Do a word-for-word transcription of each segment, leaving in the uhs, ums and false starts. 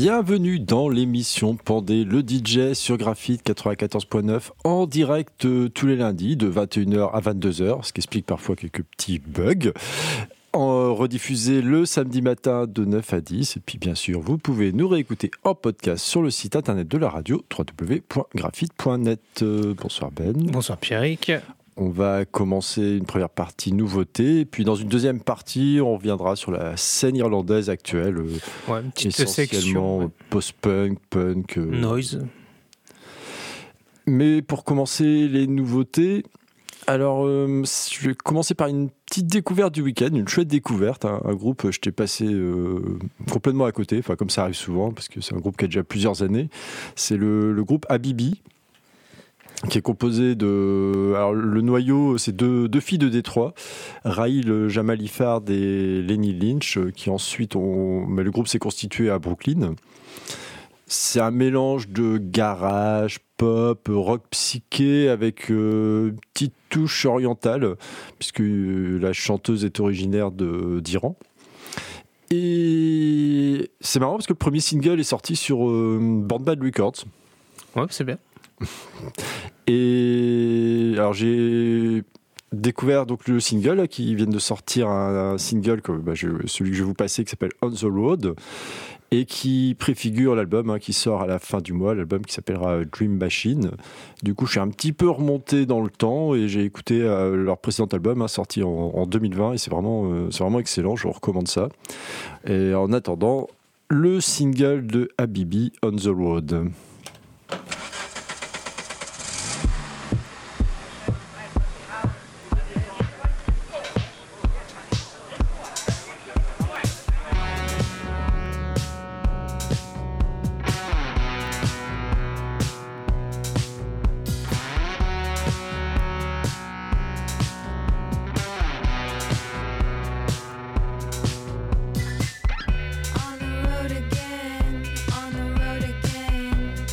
Bienvenue dans l'émission Pandé, le D J sur Graphite quatre-vingt-quatorze point neuf en direct euh, tous les lundis de vingt et une heures à vingt-deux heures, ce qui explique parfois quelques petits bugs. En rediffusé le samedi matin de neuf à dix. Et puis bien sûr, vous pouvez nous réécouter en podcast sur le site internet de la radio w w w point graphite point net. Euh, bonsoir Ben. Bonsoir Pierrick. On va commencer une première partie nouveauté, et puis dans une deuxième partie, on reviendra sur la scène irlandaise actuelle, ouais, une petite essentiellement section, ouais. post-punk, punk, euh... noise. Mais pour commencer les nouveautés, alors euh, je vais commencer par une petite découverte du week-end, une chouette découverte, hein, un groupe je t'ai passé euh, complètement à côté, enfin comme ça arrive souvent, parce que c'est un groupe qui a déjà plusieurs années. C'est le, le groupe Habibi, qui est composé de... Alors, le noyau, c'est deux, deux filles de Détroit, Rahil Jamalifard et Lenny Lynch, qui ensuite ont... Mais le groupe s'est constitué à Brooklyn. C'est un mélange de garage, pop, rock psyché, avec euh, une petite touche orientale, puisque la chanteuse est originaire de, d'Iran. Et c'est marrant, parce que le premier single est sorti sur euh, Born Bad Records. Ouais, c'est bien. Et alors j'ai découvert donc le single là, qui vient de sortir un, un single que bah, je, celui que je vais vous passer qui s'appelle On the Road et qui préfigure l'album hein, qui sort à la fin du mois, l'album qui s'appellera Dream Machine. Du coup je suis un petit peu remonté dans le temps et j'ai écouté euh, leur précédent album hein, sorti en, en deux mille vingt et c'est vraiment, euh, c'est vraiment excellent, je vous recommande ça. Et en attendant, le single de Habibi, On the Road. On the road again, on the road again.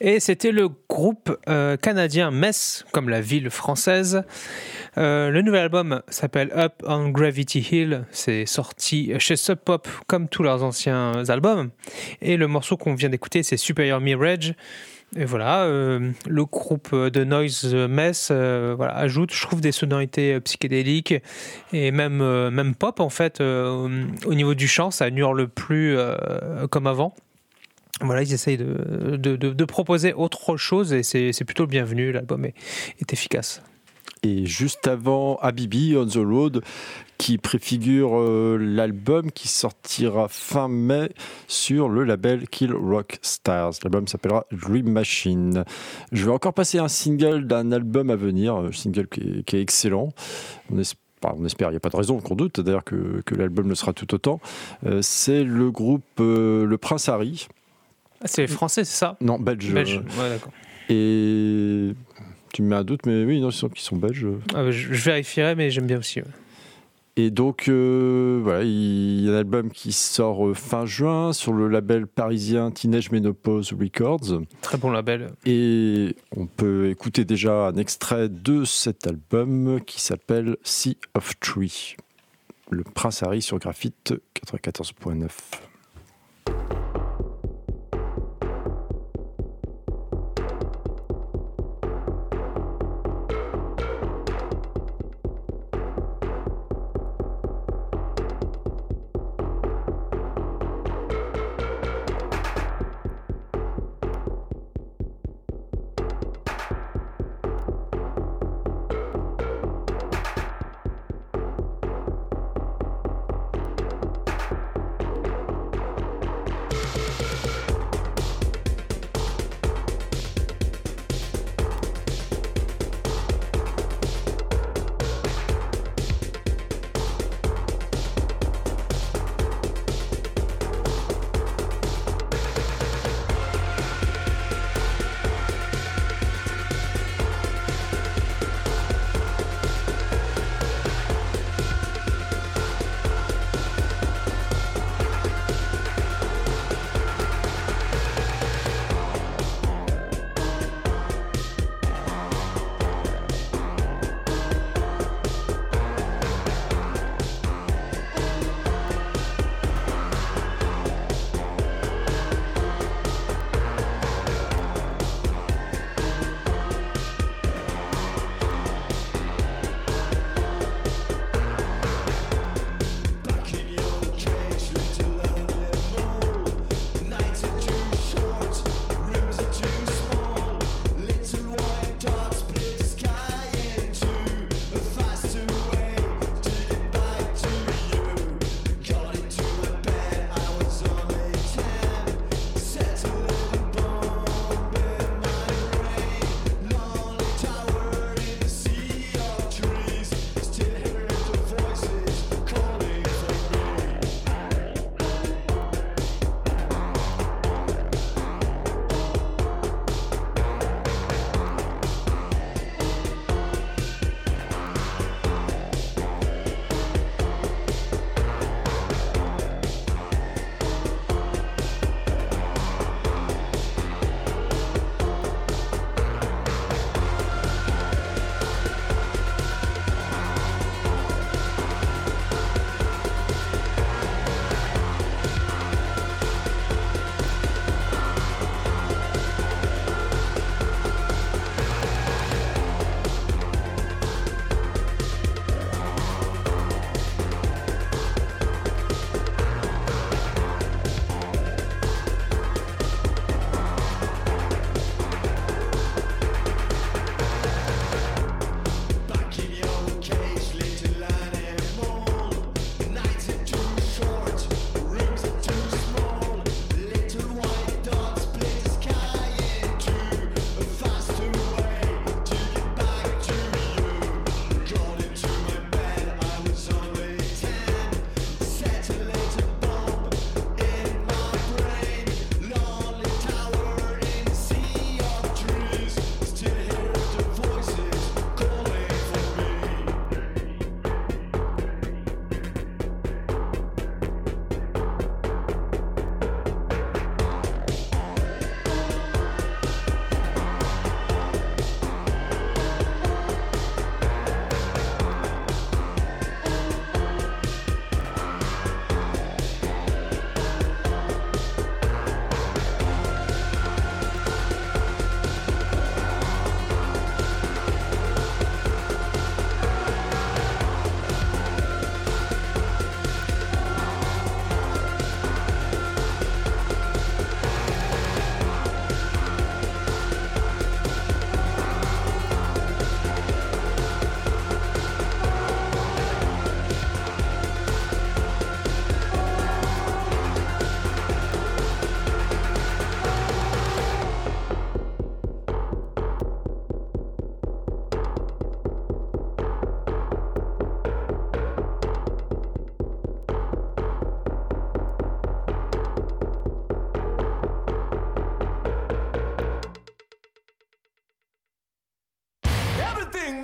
Et c'était le groupe euh, canadien Mess, comme la ville française. Euh, le nouvel album s'appelle Up on Gravity Hill. C'est sorti chez Sub Pop, comme tous leurs anciens albums. Et le morceau qu'on vient d'écouter, c'est Superior Mirage. Et voilà, euh, le groupe de Noise Mess euh, voilà, ajoute, je trouve, des sonorités psychédéliques et même, euh, même pop, en fait. Euh, au niveau du chant, ça n'hurle plus euh, comme avant. Voilà, ils essayent de, de, de, de proposer autre chose et c'est, c'est plutôt le bienvenu. L'album est, est efficace. Et juste avant, Habibi, On the Road, qui préfigure euh, l'album qui sortira fin mai sur le label Kill Rock Stars. L'album s'appellera Dream Machine. Je vais encore passer un single d'un album à venir, un single qui est, qui est excellent. On espère On espère, il n'y a pas de raison qu'on doute d'ailleurs que, que l'album le sera tout autant. Euh, c'est le groupe euh, Le Prince Harry. Ah, c'est français, c'est ça ? Non, belge. Belge, ouais, d'accord. Et tu me mets un doute, mais oui, non, ils sont, ils sont belges. Ah, je, je vérifierai, mais j'aime bien aussi. Ouais. Et donc, euh, voilà, il y a un album qui sort euh, fin juin sur le label parisien Teenage Menopause Records. Très bon label. Et on peut écouter déjà un extrait de cet album qui s'appelle Sea of Tree. Le Prince Harry sur Graphite quatre-vingt-quatorze point neuf.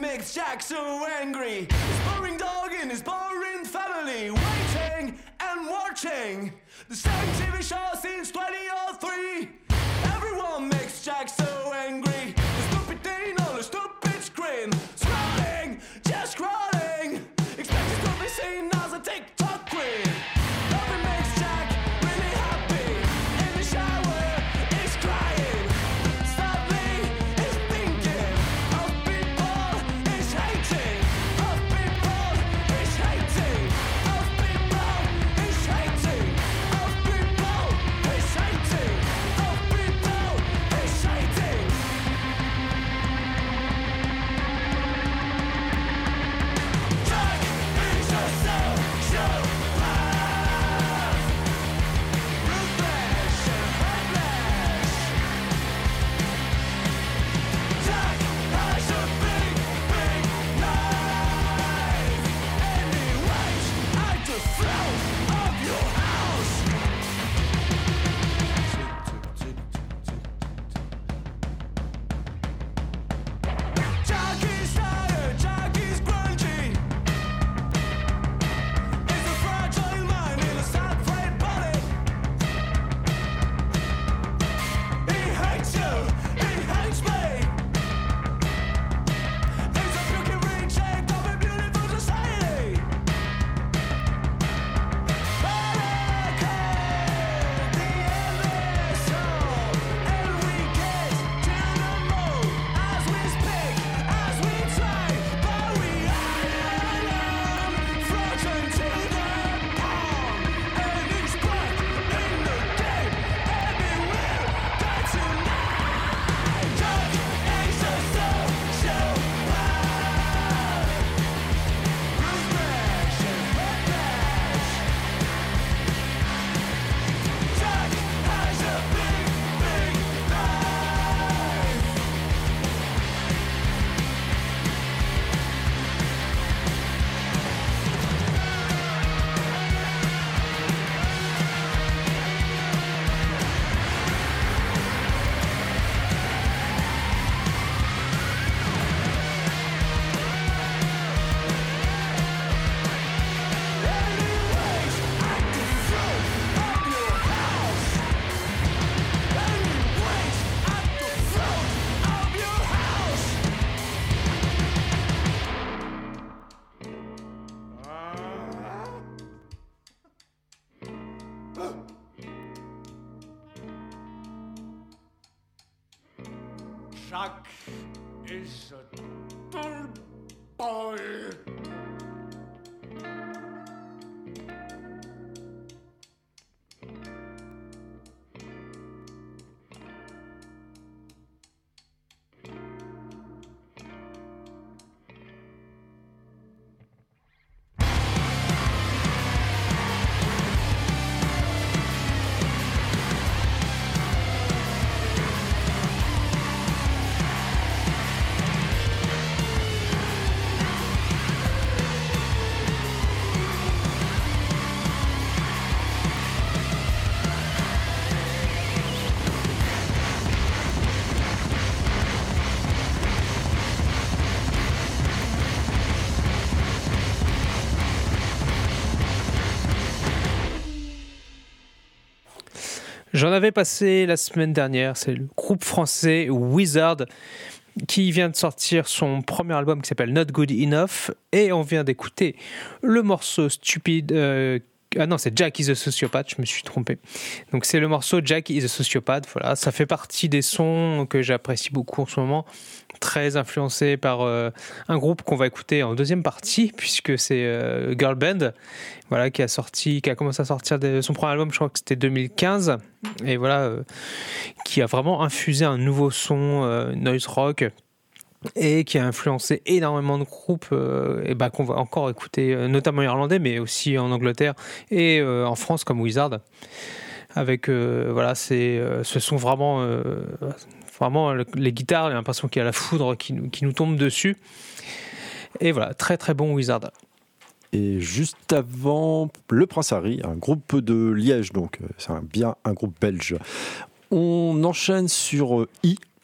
makes Jack so angry? His boring dog and his boring family, waiting and watching the same T V show since twenty oh three. Everyone makes Jack so angry. The stupid thing on the stupid screen, scrolling, just scrolling, expecting to be seen as a TikTok queen. Nothing makes Jack really happy. In the shower, he's crying. Sadly, he's thinking of people he's hating. Of people he's hating. Of people he's hating. Of people he's hating. Of people he's hating. Jack is a social path. Ruthless and headless. Jack has a big, big knife, and he waits at the front of your house. Jack is tired, Jack is grungy. He's a fragile mind in a sad, frayed body. He hates you, he hates me. He's a puking reject of a beautiful society. Barricade the endless hall, and we get to the moon as we speak, as we try, but we are frozen to the palm, and it's black in the game, and we will die tonight. Jack is a social path. Ruthless and headless. Jack has a big, big knife. Anyways, at the front of your house. Anyways, at the front of your house. Jack is a dull boy. J'en avais passé la semaine dernière, c'est le groupe français Wizard qui vient de sortir son premier album qui s'appelle Not Good Enough, et on vient d'écouter le morceau Stupid. Euh, ah non, c'est Jack is a Sociopath, je me suis trompé. Donc c'est le morceau Jack is a Sociopath, voilà, ça fait partie des sons que j'apprécie beaucoup en ce moment, très influencé par euh, un groupe qu'on va écouter en deuxième partie, puisque c'est euh, Girl Band, voilà, qui a sorti, qui a commencé à sortir de son premier album, je crois que c'était deux mille quinze, et voilà, euh, qui a vraiment infusé un nouveau son euh, noise rock, et qui a influencé énormément de groupes euh, et bah, qu'on va encore écouter, euh, notamment irlandais, mais aussi en Angleterre et euh, en France comme Wizard. Avec euh, voilà, c'est, euh, ce sont vraiment, euh, vraiment les guitares, j'ai l'impression qu'il y a la foudre qui nous, qui nous tombe dessus. Et voilà, très très bon Wizard. Et juste avant, Le Prince Harry, un groupe de Liège, donc c'est un, bien un groupe belge. On enchaîne sur I,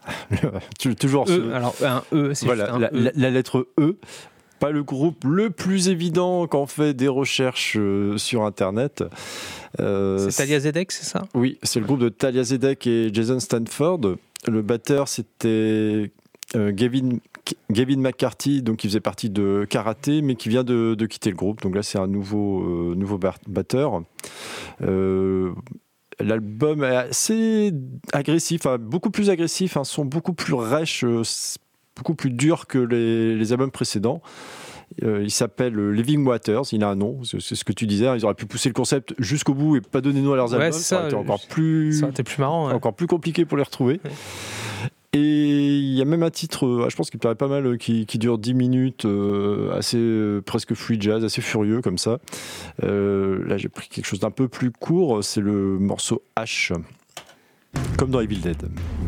Toujours E, ce- alors un E, c'est voilà, juste un la, E. la- la lettre E. Pas le groupe le plus évident quand on fait des recherches euh, sur Internet. Euh, C'est Talia Zedek, c'est ça? Oui, c'est le groupe de Talia Zedek et Jason Stanford. Le batteur, c'était euh, Gavin, Gavin McCarthy, donc qui faisait partie de Karaté, mais qui vient de, de quitter le groupe. Donc là, c'est un nouveau, euh, nouveau bar- batteur. Euh, L'album est assez agressif, hein, beaucoup plus agressif, un son beaucoup plus rêche, euh, beaucoup plus dur que les, les albums précédents. Euh, il s'appelle Living Waters, il a un nom, c'est, c'est ce que tu disais, hein, ils auraient pu pousser le concept jusqu'au bout et pas donner nom à leurs Ouais, albums, c'est ça aurait ça, été encore je- plus, Ça aurait été plus marrant. ouais. encore plus compliqué pour les retrouver. Ouais. Et il y a même un titre, euh, je pense qu'il paraît pas mal, euh, qui, qui dure dix minutes, euh, assez euh, presque free jazz, assez furieux comme ça. Euh, là, j'ai pris quelque chose d'un peu plus court, c'est le morceau H, comme dans Evil Dead.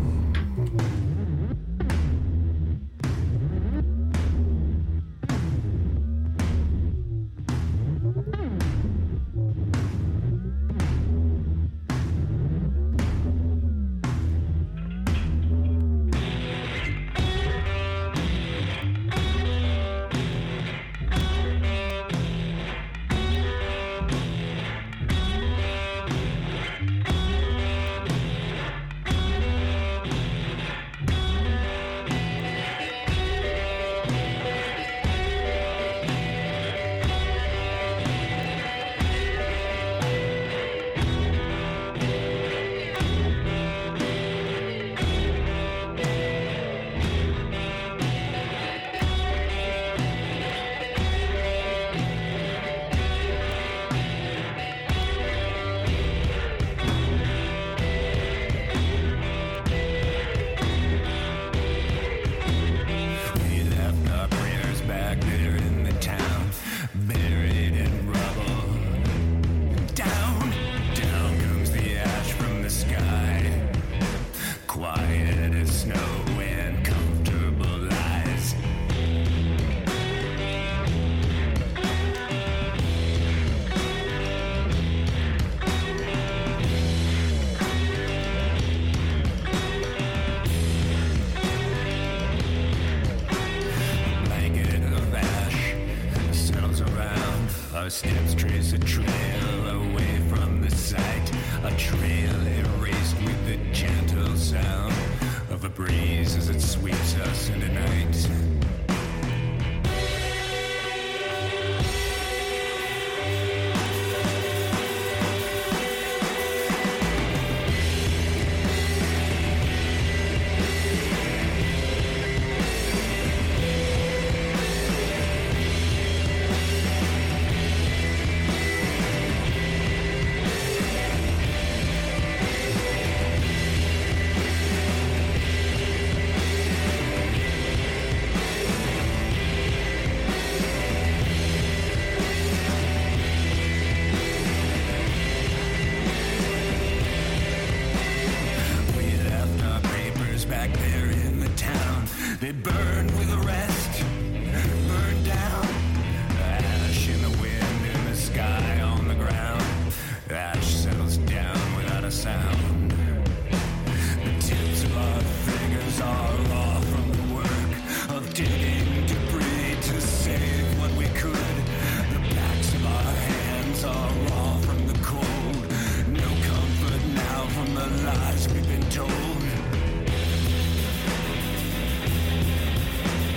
We left our prayers back there in the town, buried in rubble. Down, down comes the ash from the sky, quiet as snow and comfortable lies. Blanket of ash settles around. Our steps trace a trail away from the sight. A trail erased with the gentle sound of a breeze as it sweeps us into night. We left our papers back there in the town. They burned with the rest, burned down. Ash in the wind, in the sky, on the ground. Ash settles down without a sound. The tips of our fingers are raw from the work of digging debris to save what we could. The backs of our hands are raw from the cold. No comfort now from the lies we've been told.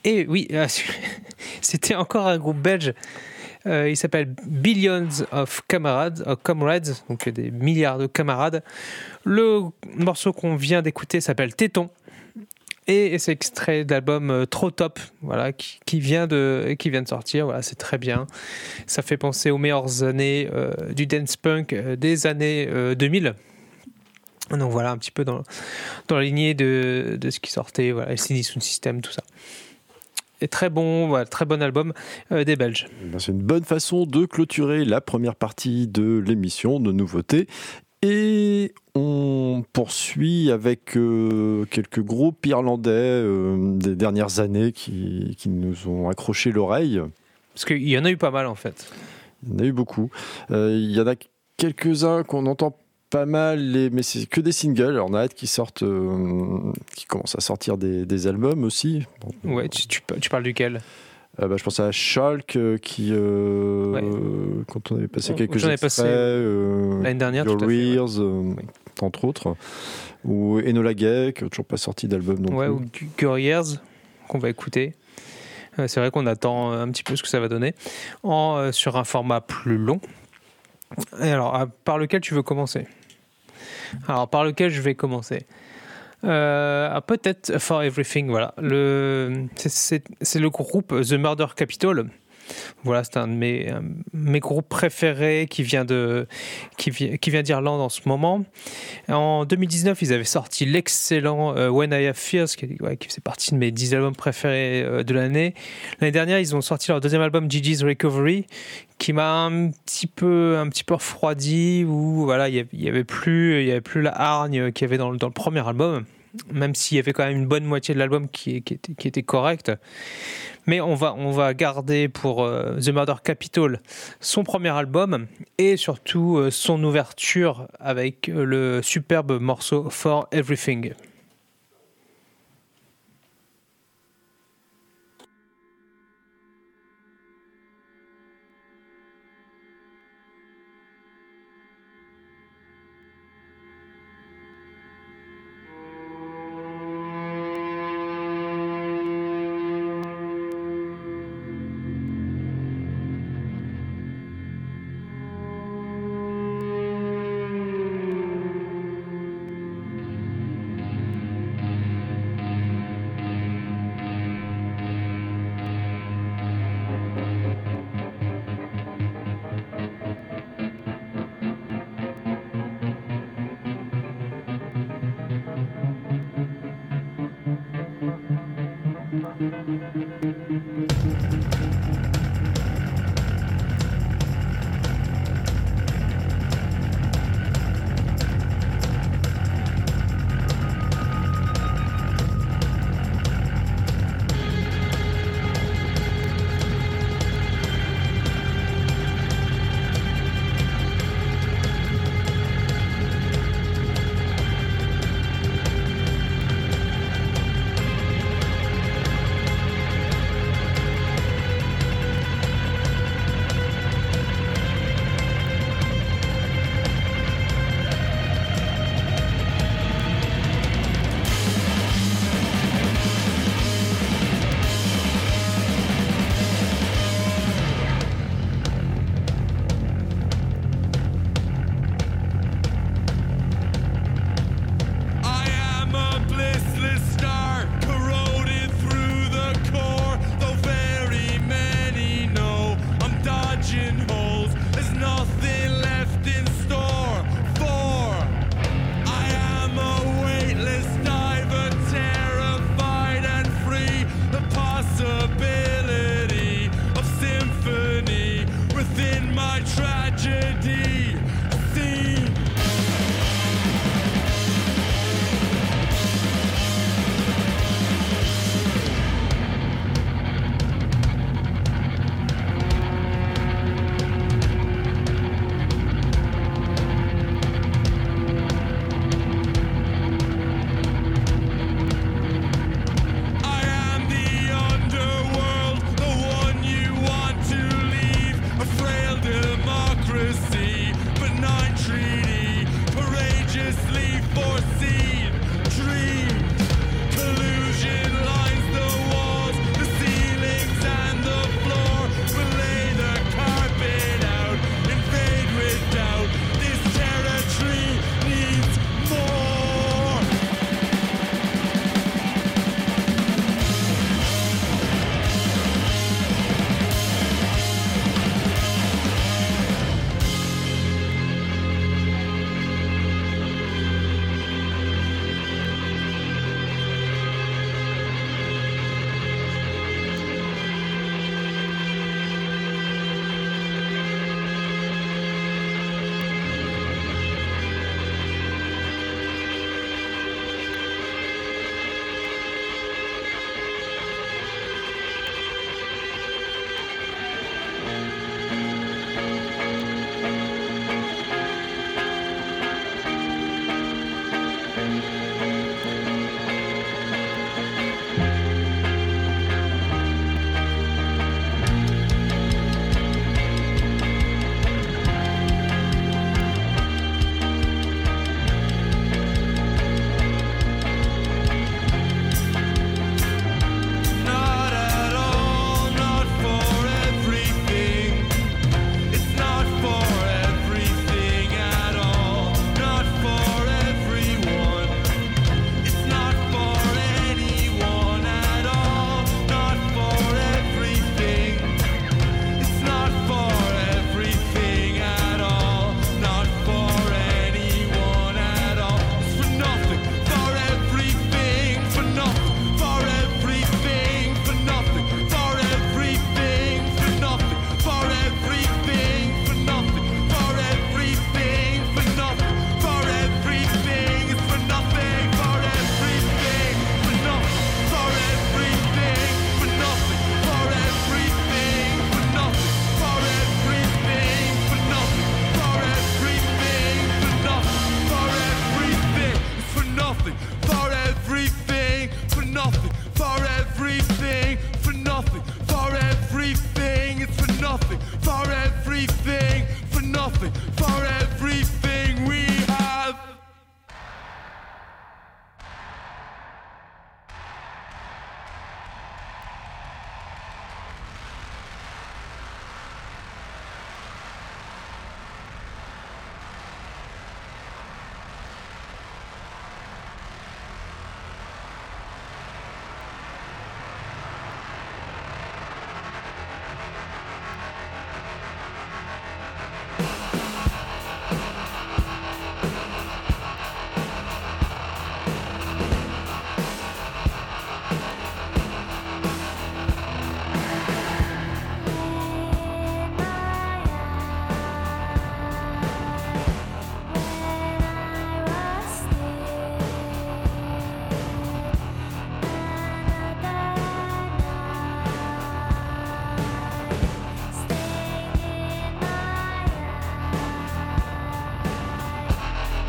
Et oui, euh, c'était encore un groupe belge. Euh, il s'appelle Billions of Camarades, of Comrades, donc des milliards de camarades. Le morceau qu'on vient d'écouter s'appelle Téton. Et c'est extrait de l'album euh, Trop Top, voilà, qui, qui, vient de, qui vient de sortir. Voilà, c'est très bien. Ça fait penser aux meilleures années euh, du dance punk euh, des années euh, deux mille. Donc voilà, un petit peu dans, dans la lignée de, de ce qui sortait, voilà, L C D Sound System, tout ça. Et très bon, voilà, très bon album euh, des Belges. C'est une bonne façon de clôturer la première partie de l'émission de nouveautés. Et on poursuit avec euh, quelques groupes irlandais euh, des dernières années qui, qui nous ont accroché l'oreille. Parce qu'il y en a eu pas mal en fait. Il y en a eu beaucoup. Euh, il y en a quelques-uns qu'on entend pas mal, les, mais c'est que des singles. Alors on a hâte qu'ils sortent, euh, qu'ils commencent à sortir des, des albums aussi. Bon, ouais, tu, tu, tu parles duquel ? Euh, bah, je pense à Schalk euh, qui, euh, ouais. euh, quand on avait passé quelques J'en ai extraits, passé euh, l'année dernière, Your tout à fait, ouais. Ears, euh, oui. entre autres, ou Enola Gay, qui n'a toujours pas sorti d'album non ouais, plus. Ou Your Ears, qu'on va écouter. Euh, c'est vrai qu'on attend un petit peu ce que ça va donner, en, euh, sur un format plus long. Et alors, à, par lequel tu veux commencer ? Alors, par lequel je vais commencer ? Euh, peut-être For Everything, voilà. Le, c'est, c'est, c'est le groupe The Murder Capital. Voilà, c'est un de mes, un, mes groupes préférés qui vient, de, qui, vient, qui vient d'Irlande en ce moment. En deux mille dix-neuf, ils avaient sorti l'excellent euh, When I Have Fears, qui, ouais, qui fait partie de mes dix albums préférés euh, de l'année. L'année dernière, ils ont sorti leur deuxième album, Gigi's Recovery, qui m'a un petit peu, un petit peu refroidi, où voilà, il n'y avait plus, il y avait plus la hargne qu'il y avait dans, dans le premier album, même s'il y avait quand même une bonne moitié de l'album qui, qui, était, qui était correcte. Mais on va, on va garder pour euh, The Murder Capital son premier album et surtout euh, son ouverture avec euh, le superbe morceau For Everything.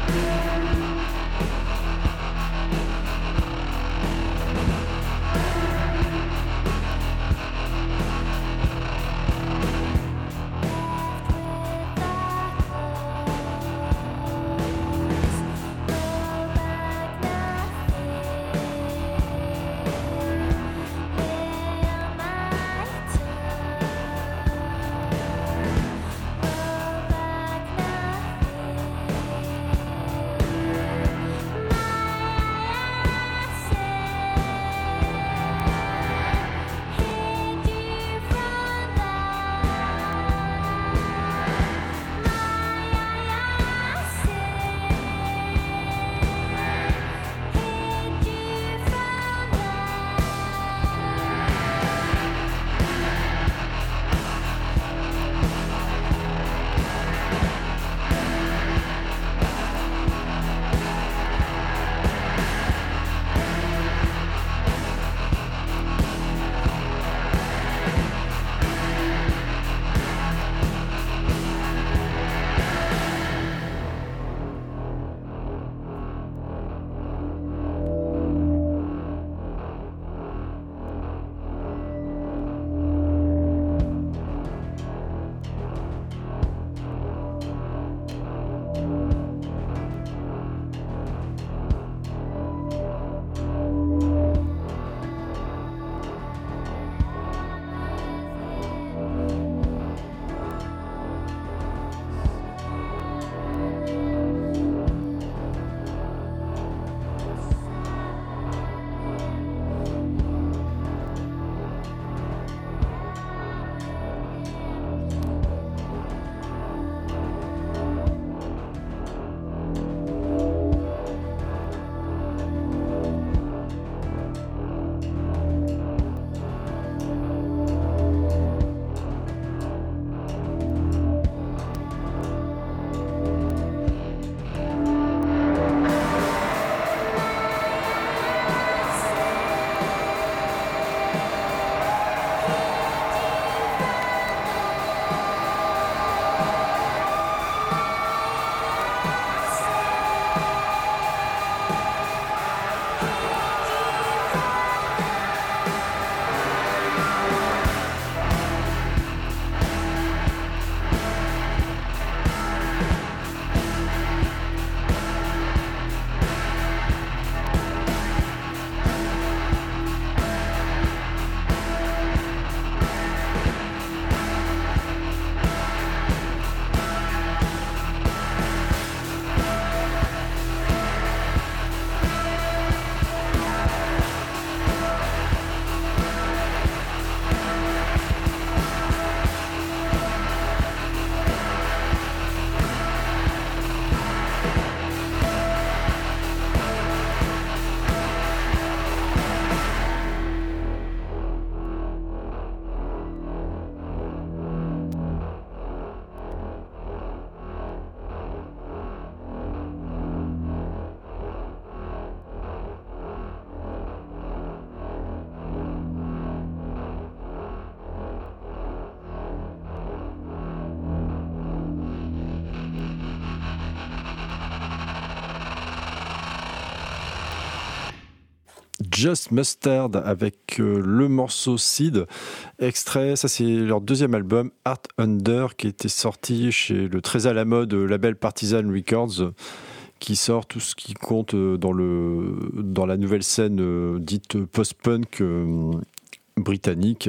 Just Mustard avec euh, le morceau Seed, extrait, ça c'est leur deuxième album, Art Under, qui était sorti chez le très à la mode label Partisan Records, qui sort tout ce qui compte dans, le, dans la nouvelle scène euh, dite post-punk euh, britannique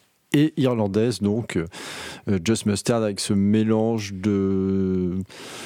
et irlandaise, donc euh, Just Mustard avec ce mélange de...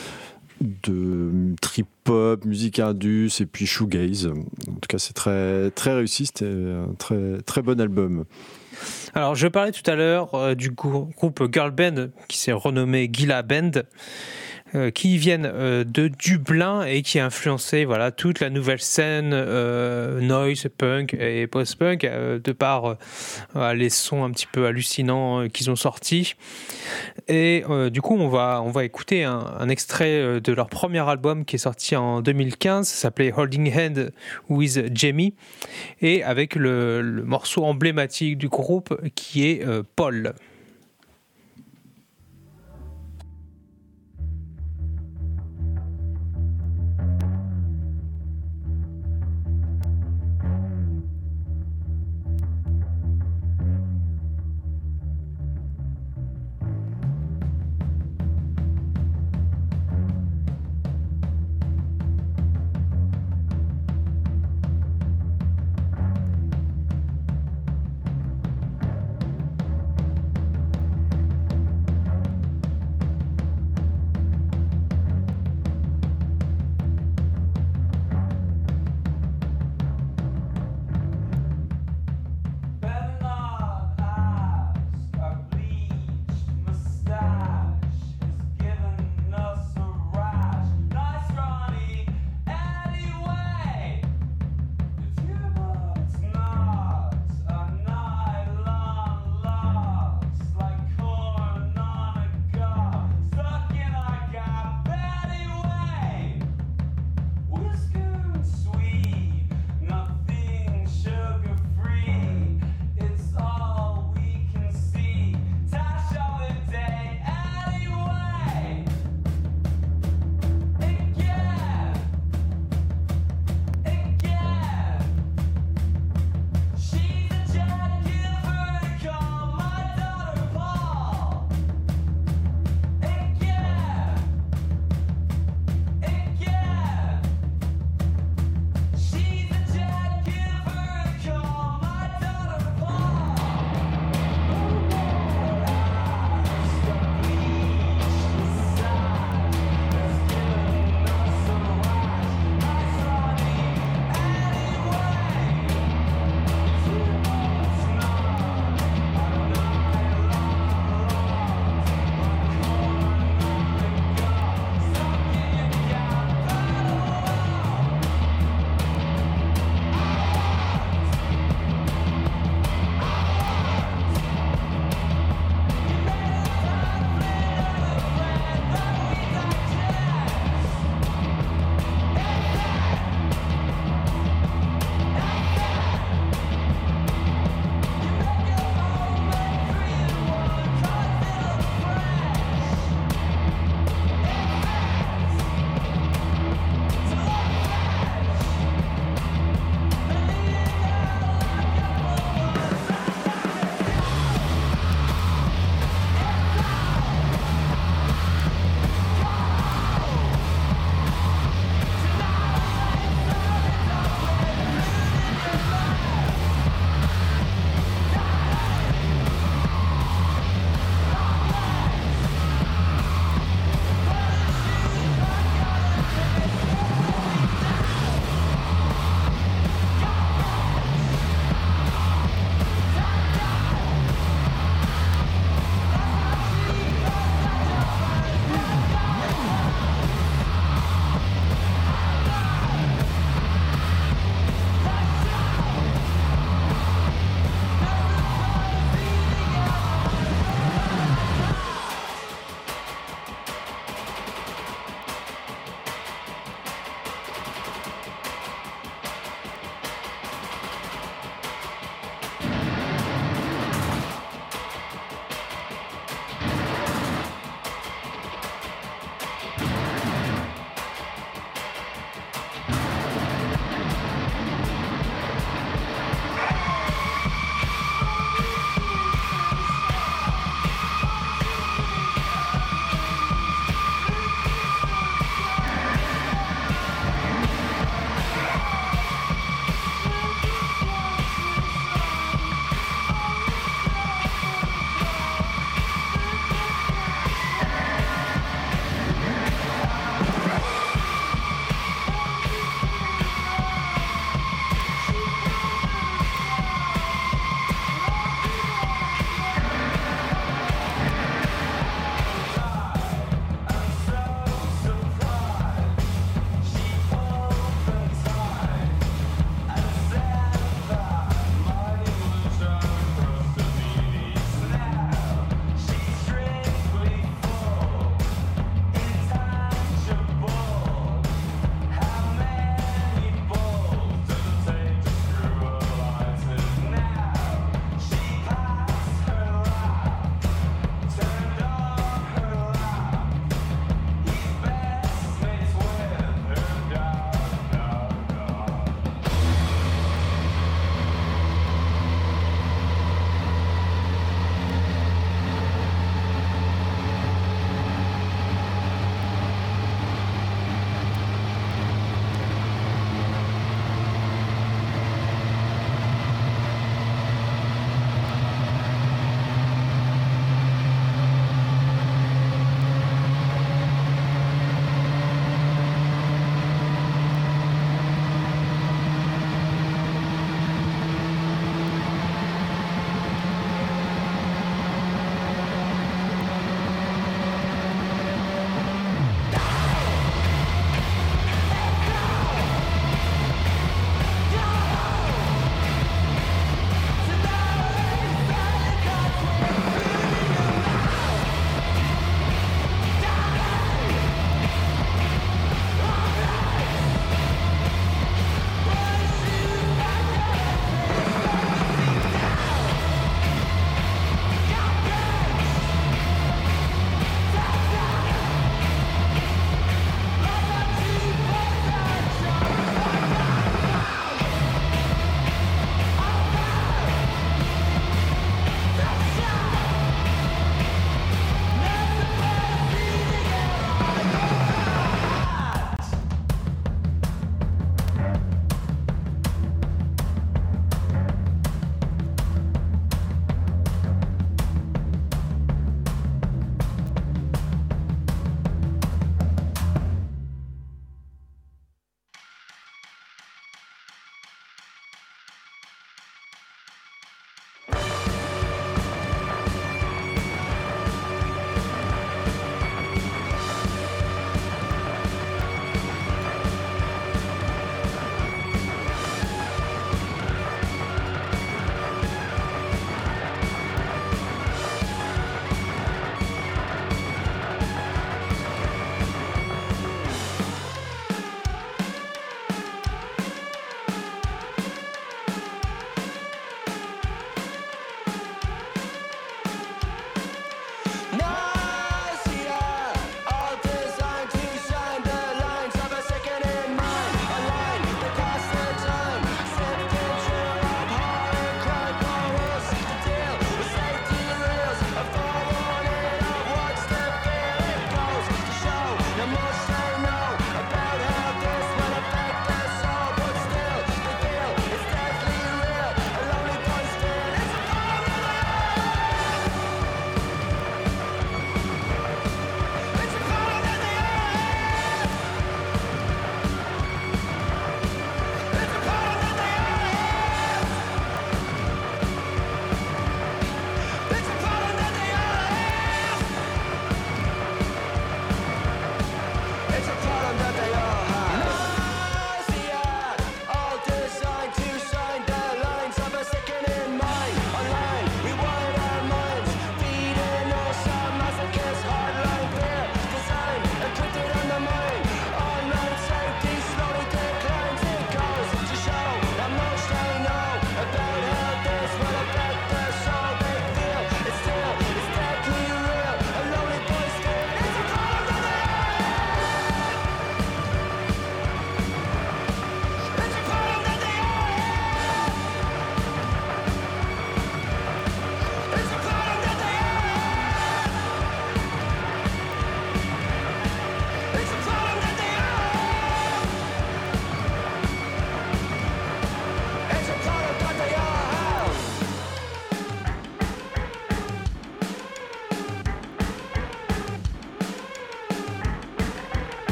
de trip-hop, musique indus et puis shoegaze. En tout cas, c'est très, très réussi, c'était un très, très bon album. Alors, je parlais tout à l'heure euh, du groupe Girl Band qui s'est renommé Gila Band, euh, qui viennent euh, de Dublin et qui a influencé voilà, toute la nouvelle scène euh, noise, punk et post-punk euh, de par euh, les sons un petit peu hallucinants euh, qu'ils ont sortis. Et euh, du coup, on va, on va écouter un, un extrait de leur premier album qui est sorti en deux mille quinze, ça s'appelait Holding Hand with Jamie, et avec le, le morceau emblématique du groupe qui est euh, Paul.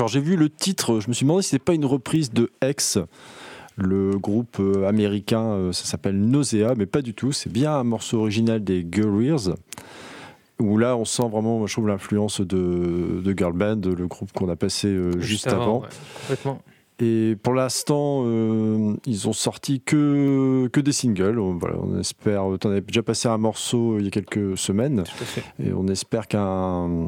quand j'ai vu le titre, je me suis demandé si c'était pas une reprise de X, le groupe euh, américain, euh, ça s'appelle Nausea, mais pas du tout. C'est bien un morceau original des Guerrillas, où là on sent vraiment, je trouve, l'influence de, de Girl Band, le groupe qu'on a passé euh, juste, juste avant. avant. Ouais, complètement. Et pour l'instant, euh, ils ont sorti que, que des singles. Voilà, on espère. Tu en avais déjà passé un morceau il y a quelques semaines. Tout à fait. Et on espère qu'un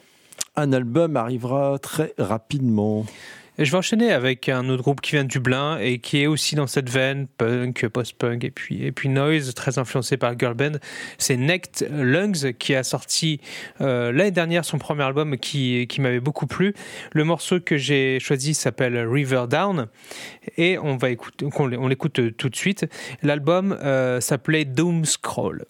un album arrivera très rapidement. Et je vais enchaîner avec un autre groupe qui vient de Dublin et qui est aussi dans cette veine punk, post-punk et puis, et puis noise, très influencé par Girl Band. C'est Necked Lungs qui a sorti euh, l'année dernière son premier album qui, qui m'avait beaucoup plu. Le morceau que j'ai choisi s'appelle River Down et on, va écouter, on l'écoute tout de suite. L'album euh, s'appelait Doom Scroll.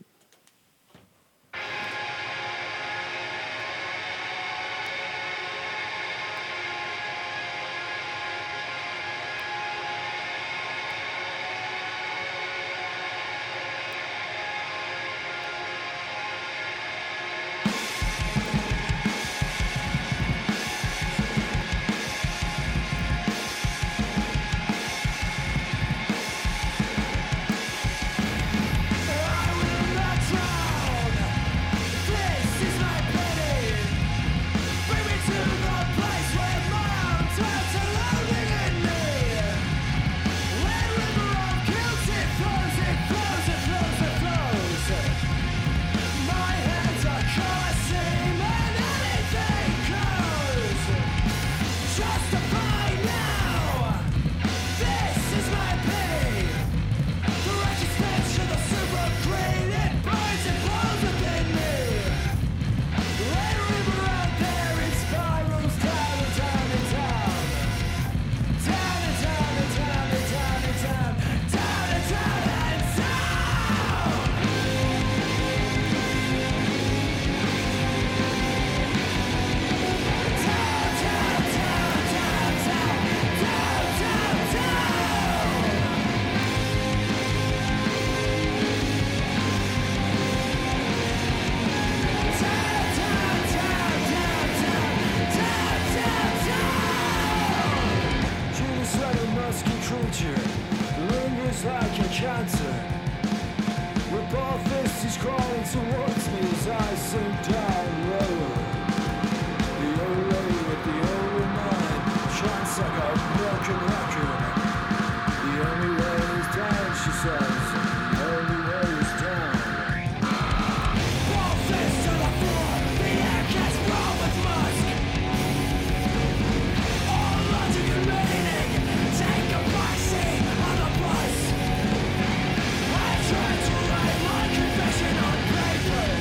Confession on paper.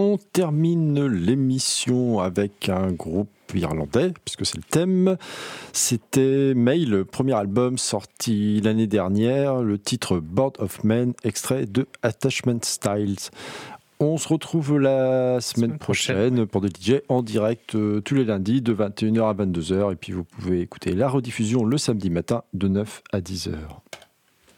On termine l'émission avec un groupe irlandais, puisque c'est le thème. C'était Mail, le premier album sorti l'année dernière, le titre Board of Men, extrait de Attachment Styles. On se retrouve la semaine, semaine prochaine, prochaine pour des D J en direct euh, tous les lundis de vingt et une heures à vingt-deux heures, et puis vous pouvez écouter la rediffusion le samedi matin de neuf à dix heures.